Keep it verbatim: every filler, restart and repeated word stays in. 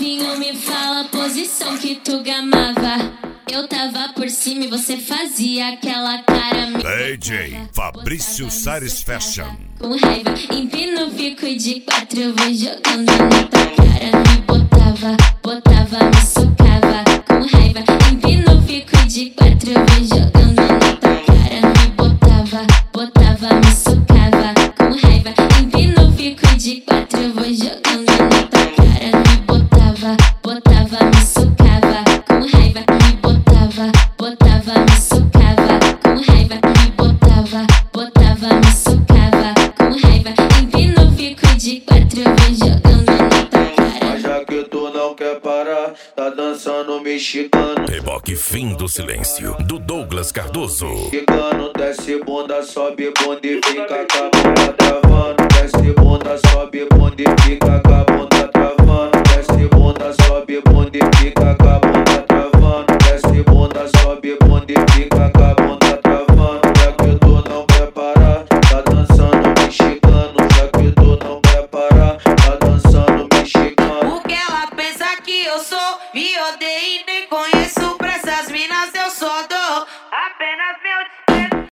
novinho, me fala a posição que tu gamava. Eu tava por cima e você fazia aquela cara. D J Fabrício Sares Fashion. Com raiva, empino, fico de quatro, eu vou jogando na tua cara. Me botava, botava, me socava. Com raiva, empino, fico de quatro, eu vou jogando na tua cara. Me botava, botava, me socava. Com raiva, empino, fico de quatro, eu vou jogando na tua cara. Me botava, botava, me socava. Com raiva, me botava, botava, me socava. Com raiva, me botava, botava, me socava. Com raiva, empino, fico de quatro, eu vou jogando na tua cara. Mas já que tu não quer parar, tá dançando mexicano. Reboque Fim do Silêncio, do Douglas Cardoso. Mexicano, desce bunda, sobe bunda e fica com a bunda travando. Desce bunda, sobe bunda e fica com a bunda travando. Desce bunda, sobe bunda e fica com a bunda travando. Desce bunda, sobe bunda e fica com a bunda travando. Já que tu não quer parar, tá dançando mexicano. Já que tu não quer parar, tá dançando mexicano. O que ela pensa que eu sou? Me odeio e nem conheço. Pra essas minas eu só dou